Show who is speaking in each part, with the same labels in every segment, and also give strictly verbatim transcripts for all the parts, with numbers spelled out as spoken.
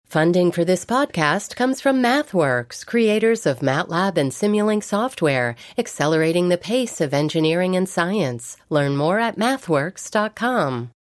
Speaker 1: Funding for this podcast comes from MathWorks, creators of MATLAB and Simulink software, accelerating the pace of engineering and science. Learn more at mathworks dot com.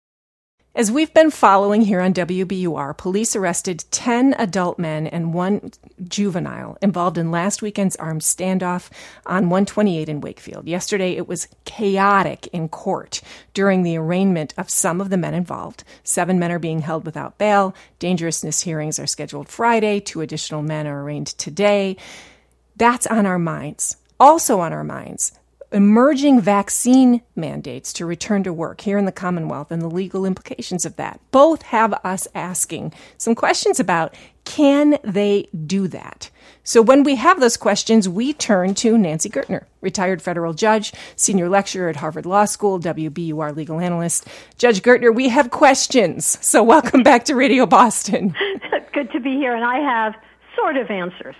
Speaker 2: As we've been following here on W B U R, police arrested ten adult men and one juvenile involved in last weekend's armed standoff on one twenty-eight in Wakefield. Yesterday, it was chaotic in court during the arraignment of some of the men involved. Seven men are being held without bail. Dangerousness hearings are scheduled Friday. Two additional men are arraigned today. That's on our minds. Also on our minds, emerging vaccine mandates to return to work here in the Commonwealth and the legal implications of that. Both have us asking some questions about, can they do that? So when we have those questions, we turn to Nancy Gertner, retired federal judge, senior lecturer at Harvard Law School, W B U R legal analyst. Judge Gertner, we have questions. So welcome back to Radio Boston.
Speaker 3: Good to be here, and I have sort of answers.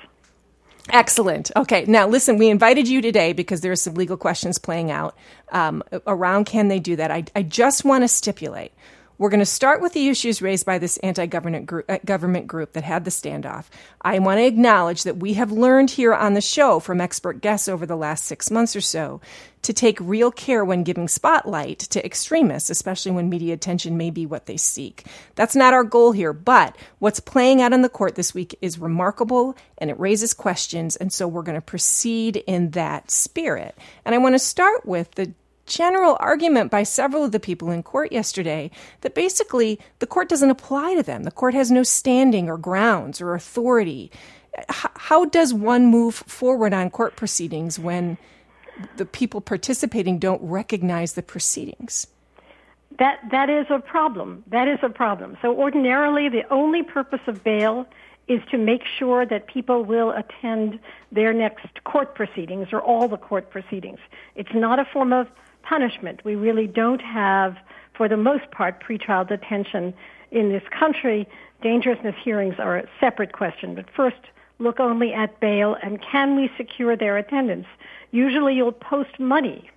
Speaker 2: Excellent. Okay. Now, listen, we invited you today because there are some legal questions playing out um, around can they do that. I, I just want to stipulate. We're going to start with the issues raised by this anti-government group, uh, government group that had the standoff. I want to acknowledge that we have learned here on the show from expert guests over the last six months or so to take real care when giving spotlight to extremists, especially when media attention may be what they seek. That's not our goal here, but what's playing out in the court this week is remarkable and it raises questions, and so we're going to proceed in that spirit. And I want to start with the general argument by several of the people in court yesterday that basically the court doesn't apply to them. The court has no standing or grounds or authority. H- how does one move forward on court proceedings when the people participating don't recognize the proceedings?
Speaker 3: That that is a problem. That is a problem. So ordinarily, the only purpose of bail is to make sure that people will attend their next court proceedings or all the court proceedings. It's not a form of punishment. We really don't have, for the most part, pretrial detention in this country. Dangerousness hearings are a separate question. But first, look only at bail and can we secure their attendance? Usually you'll post money,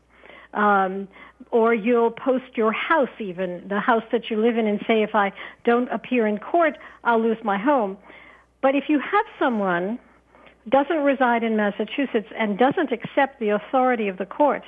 Speaker 3: um, or you'll post your house even, the house that you live in, and say, if I don't appear in court, I'll lose my home. But if you have someone who doesn't reside in Massachusetts and doesn't accept the authority of the court,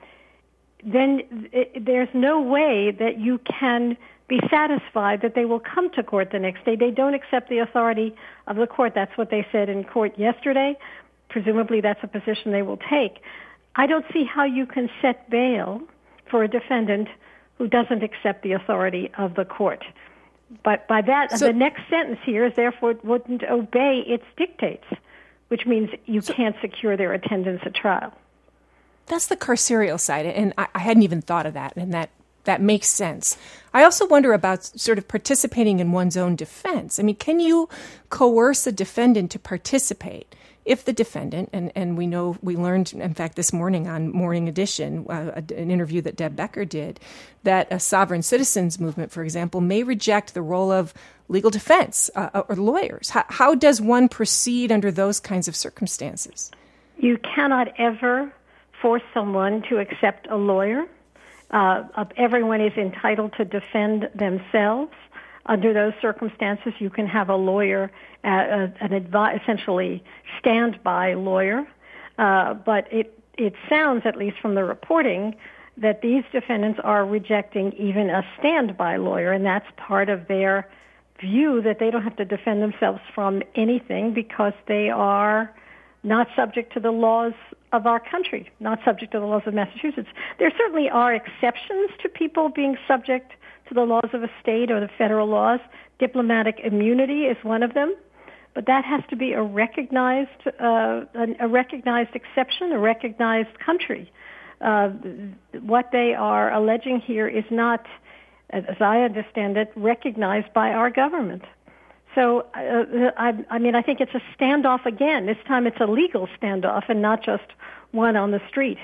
Speaker 3: then it, there's no way that you can be satisfied that they will come to court the next day. They don't accept the authority of the court. That's what they said in court yesterday. Presumably that's a position they will take. I don't see how you can set bail for a defendant who doesn't accept the authority of the court. But by that, so, the next sentence here is therefore wouldn't obey its dictates, which means you so, can't secure their attendance at trial.
Speaker 2: That's the carceral side, and I, I hadn't even thought of that, and that, that makes sense. I also wonder about sort of participating in one's own defense. I mean, can you coerce a defendant to participate if the defendant, and, and we know, we learned, in fact, this morning on Morning Edition, uh, an interview that Deb Becker did, that a sovereign citizens movement, for example, may reject the role of legal defense uh, or lawyers. How, how does one proceed under those kinds of circumstances?
Speaker 3: You cannot ever force someone to accept a lawyer. Uh, everyone is entitled to defend themselves. Under those circumstances, you can have a lawyer, uh, an advi- essentially standby lawyer. Uh, but it, it sounds, at least from the reporting, that these defendants are rejecting even a standby lawyer, and that's part of their view that they don't have to defend themselves from anything because they are not subject to the laws of our country, not subject to the laws of Massachusetts. There certainly are exceptions to people being subject to the laws of a state or the federal laws. Diplomatic immunity is one of them, but that has to be a recognized, uh, a recognized exception, a recognized country. Uh, what they are alleging here is not, as I understand it, recognized by our government. So, uh, I, I mean, I think it's a standoff again. This time it's a legal standoff and not just one on the street.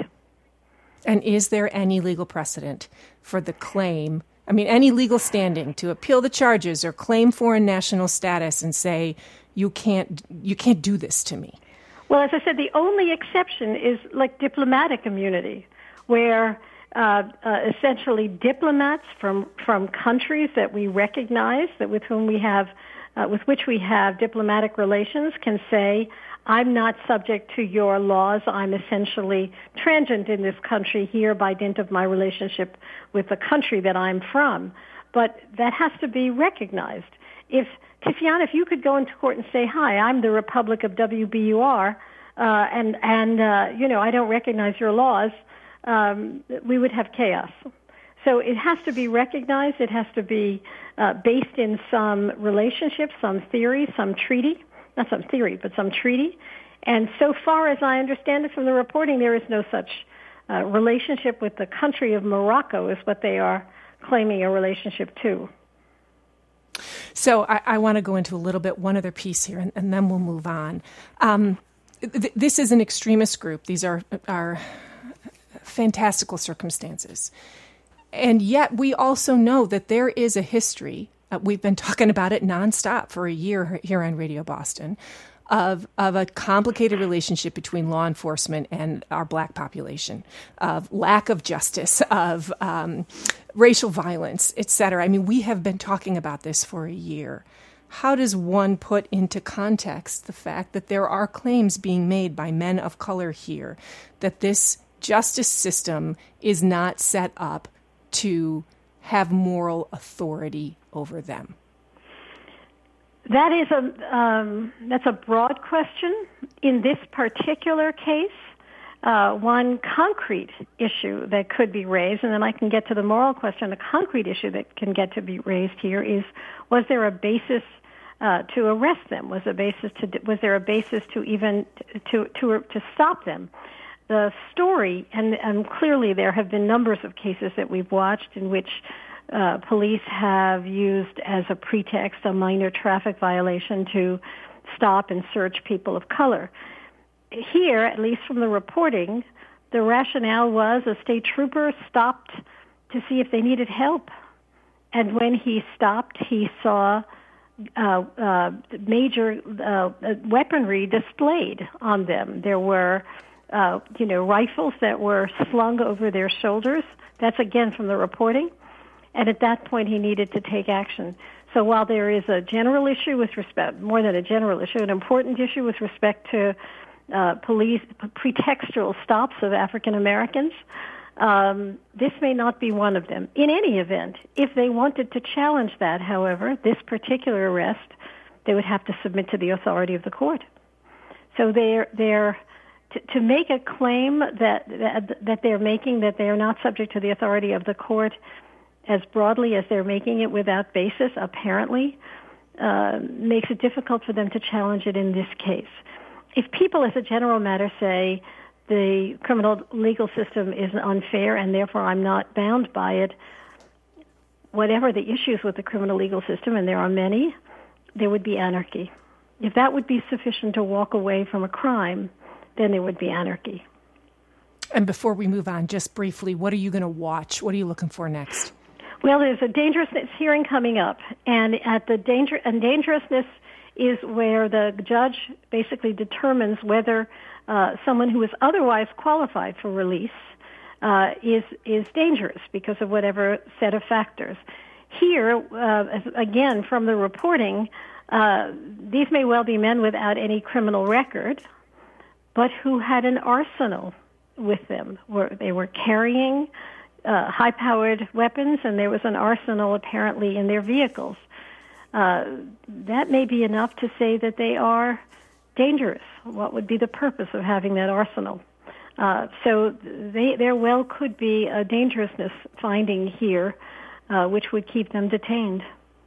Speaker 2: And is there any legal precedent for the claim, I mean, any legal standing to appeal the charges or claim foreign national status and say, you can't, you can't do this to me?
Speaker 3: Well, as I said, the only exception is like diplomatic immunity, where uh, uh, essentially diplomats from, from countries that we recognize, that with whom we have uh, with which we have diplomatic relations can say, I'm not subject to your laws. I'm essentially transient in this country here by dint of my relationship with the country that I'm from. But that has to be recognized. If, Tiziana, if you could go into court and say, hi, I'm the Republic of W B U R, uh, and, and uh, you know, I don't recognize your laws, um, we would have chaos. So it has to be recognized. It has to be uh, based in some relationship, some theory, some treaty. Not some theory, but some treaty. And so far as I understand it from the reporting, there is no such uh, relationship with the country of Morocco is what they are claiming a relationship to.
Speaker 2: So I, I want to go into a little bit one other piece here, and, and then we'll move on. Um, th- this is an extremist group. These are, are fantastical circumstances. And yet we also know that there is a history. Uh, we've been talking about it nonstop for a year here on Radio Boston, of of a complicated relationship between law enforcement and our black population, of lack of justice, of um, racial violence, et cetera. I mean, we have been talking about this for a year. How does one put into context the fact that there are claims being made by men of color here that this justice system is not set up to have moral authority over them?
Speaker 3: That is a um, that's a broad question. In this particular case, uh, one concrete issue that could be raised, and then I can get to the moral question. A concrete issue that can get to be raised here is: was there a basis uh, to arrest them? Was a basis to was there a basis to even to to to stop them? The story, and, and clearly there have been numbers of cases that we've watched in which uh, police have used as a pretext a minor traffic violation to stop and search people of color. Here, at least from the reporting, the rationale was a state trooper stopped to see if they needed help. And when he stopped, he saw uh, uh, major uh, weaponry displayed on them. There were Uh, you know, rifles that were slung over their shoulders. That's, again, from the reporting. And at that point, he needed to take action. So while there is a general issue with respect, more than a general issue, an important issue with respect to uh, police pretextual stops of African Americans, um, this may not be one of them. In any event, if they wanted to challenge that, however, this particular arrest, they would have to submit to the authority of the court. So they're they're To, to make a claim that, that that they're making that they are not subject to the authority of the court as broadly as they're making it without basis, apparently, uh, makes it difficult for them to challenge it in this case. If people, as a general matter, say the criminal legal system is unfair and therefore I'm not bound by it, whatever the issues with the criminal legal system, and there are many, there would be anarchy. If that would be sufficient to walk away from a crime, then there would be anarchy.
Speaker 2: And before we move on, just briefly, what are you going to watch? What are you looking for next?
Speaker 3: Well, there's a dangerousness hearing coming up, and at the danger and dangerousness is where the judge basically determines whether uh, someone who is otherwise qualified for release uh, is is dangerous because of whatever set of factors. Here, uh, again, from the reporting, uh, these may well be men without any criminal record, but who had an arsenal with them. Where they were carrying uh, high-powered weapons, and there was an arsenal apparently in their vehicles. Uh, that may be enough to say that they are dangerous. What would be the purpose of having that arsenal? Uh, so they, there well could be a dangerousness finding here, uh, which would keep them detained.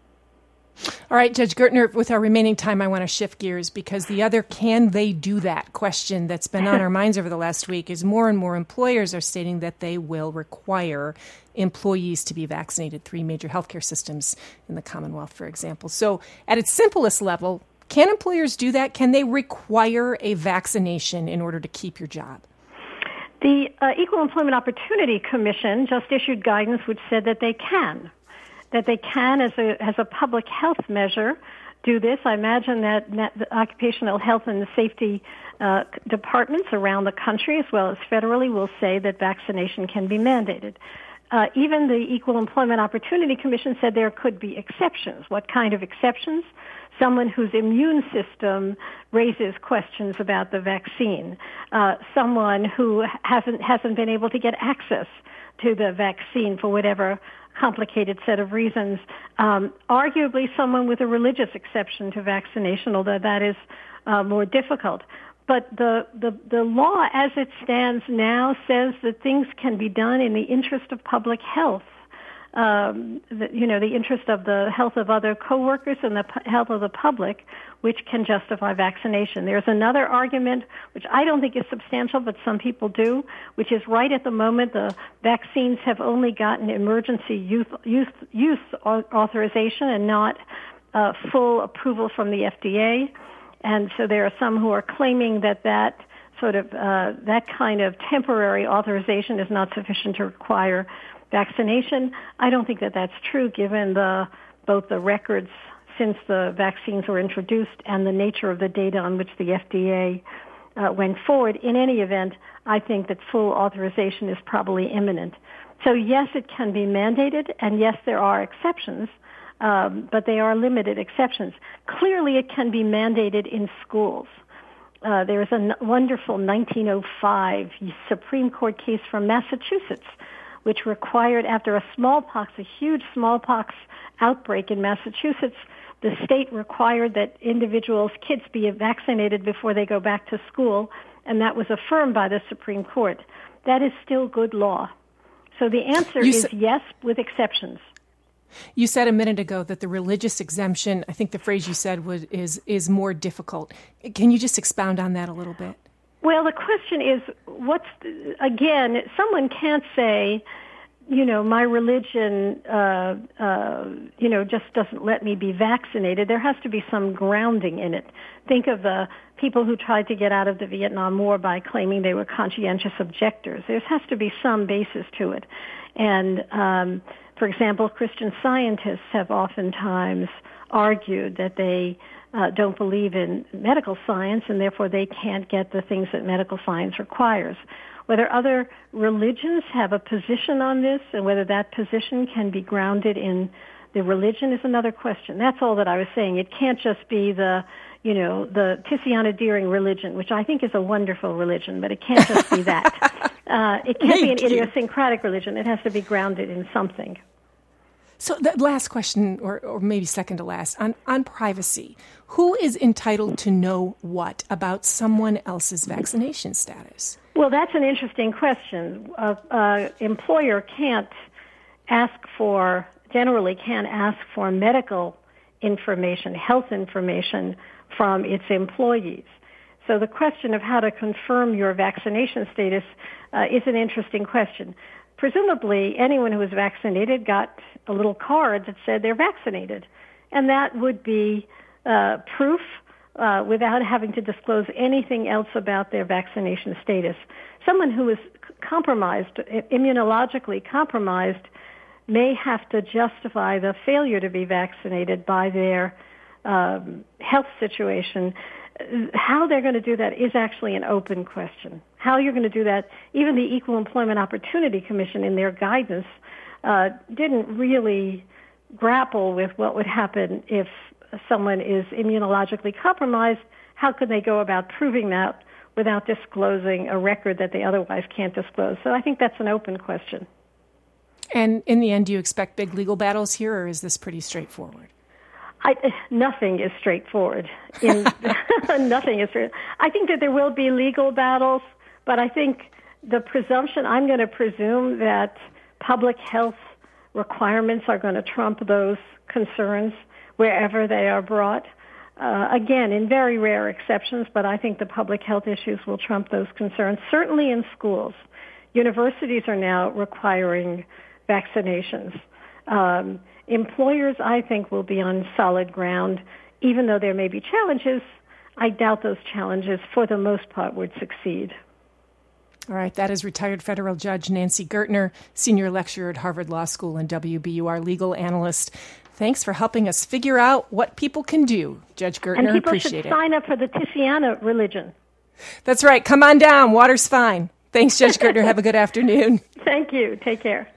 Speaker 2: All right, Judge Gertner, with our remaining time, I want to shift gears because the other can they do that question that's been on our minds over the last week is more and more employers are stating that they will require employees to be vaccinated, three major healthcare systems in the Commonwealth, for example. So at its simplest level, can employers do that? Can they require a vaccination in order to keep your job?
Speaker 3: The uh, Equal Employment Opportunity Commission just issued guidance which said that they can. that they can, as a as a public health measure, do this. I imagine that, that the occupational health and safety uh, departments around the country, as well as federally, will say that vaccination can be mandated. Uh, even the Equal Employment Opportunity Commission said there could be exceptions. What kind of exceptions? someone whose immune system raises questions about the vaccine, uh, someone who hasn't hasn't been able to get access to the vaccine for whatever complicated set of reasons, um, arguably someone with a religious exception to vaccination, although that is uh, more difficult. But the, the, the law as it stands now says that things can be done in the interest of public health. Um, the, you know, the interest of the health of other coworkers and the p- health of the public, which can justify vaccination. There's another argument, which I don't think is substantial, but some people do, which is right at the moment the vaccines have only gotten emergency use, use, use authorization and not uh, full approval from the F D A. And so there are some who are claiming that that sort of, uh, that kind of temporary authorization is not sufficient to require vaccination. I don't think that that's true given the both the records since the vaccines were introduced and the nature of the data on which the F D A uh, went forward. In any event, I think that full authorization is probably imminent. So yes, it can be mandated, and yes, there are exceptions, um, but they are limited exceptions. Clearly, it can be mandated in schools. Uh, there is a n- wonderful nineteen oh five Supreme Court case from Massachusetts which required, after a smallpox, a huge smallpox outbreak in Massachusetts, the state required that individuals, kids, be vaccinated before they go back to school, and that was affirmed by the Supreme Court. That is still good law. So the answer
Speaker 2: You
Speaker 3: is
Speaker 2: sa-
Speaker 3: yes, with exceptions.
Speaker 2: You said a minute ago that the religious exemption, I think the phrase you said was is is more difficult. Can you just expound on that a little bit?
Speaker 3: Well, the question is, what's, again, someone can't say, you know, my religion, uh, uh, you know, just doesn't let me be vaccinated. There has to be some grounding in it. Think of the people who tried to get out of the Vietnam War by claiming they were conscientious objectors. There has to be some basis to it. And, um, for example, Christian scientists have oftentimes argued that they Uh, don't believe in medical science, and therefore they can't get the things that medical science requires. Whether other religions have a position on this and whether that position can be grounded in the religion is another question. That's all that I was saying. It can't just be the, you know, the Tiziana Deering religion, which I think is a wonderful religion, but it can't just be that. Uh, it can't
Speaker 2: Thank
Speaker 3: be an
Speaker 2: you.
Speaker 3: idiosyncratic religion. It has to be grounded in something.
Speaker 2: So the last question, or, or maybe second to last, on, on privacy. Who is entitled to know what about someone else's vaccination status?
Speaker 3: Well, that's an interesting question. An uh, uh, employer can't ask for, generally can't ask for medical information, health information from its employees. So the question of how to confirm your vaccination status uh, is an interesting question. Presumably, anyone who was vaccinated got a little card that said they're vaccinated, and that would be uh, proof uh, without having to disclose anything else about their vaccination status. Someone who is compromised, immunologically compromised, may have to justify the failure to be vaccinated by their um, health situation. How they're going to do that is actually an open question. How you're going to do that, even the Equal Employment Opportunity Commission in their guidance uh, didn't really grapple with what would happen if someone is immunologically compromised. How could they go about proving that without disclosing a record that they otherwise can't disclose? So I think that's an open question.
Speaker 2: And in the end, do you expect big legal battles here, or is this pretty straightforward?
Speaker 3: I, nothing is straightforward. In, nothing is straight. I think that there will be legal battles, but I think the presumption, I'm going to presume that public health requirements are going to trump those concerns wherever they are brought. Uh, again, in very rare exceptions, but I think the public health issues will trump those concerns, certainly in schools. Universities are now requiring vaccinations. Um, employers, I think, will be on solid ground. Even though there may be challenges, I doubt those challenges, for the most part, would succeed.
Speaker 2: All right, that is retired federal judge Nancy Gertner, senior lecturer at Harvard Law School and W B U R legal analyst. Thanks for helping us figure out what people can do, Judge Gertner.
Speaker 3: And people
Speaker 2: Appreciate
Speaker 3: should
Speaker 2: it.
Speaker 3: sign up for the Tiziana religion.
Speaker 2: That's right. Come on down. Water's fine. Thanks, Judge Gertner. Have a good afternoon.
Speaker 3: Thank you. Take care.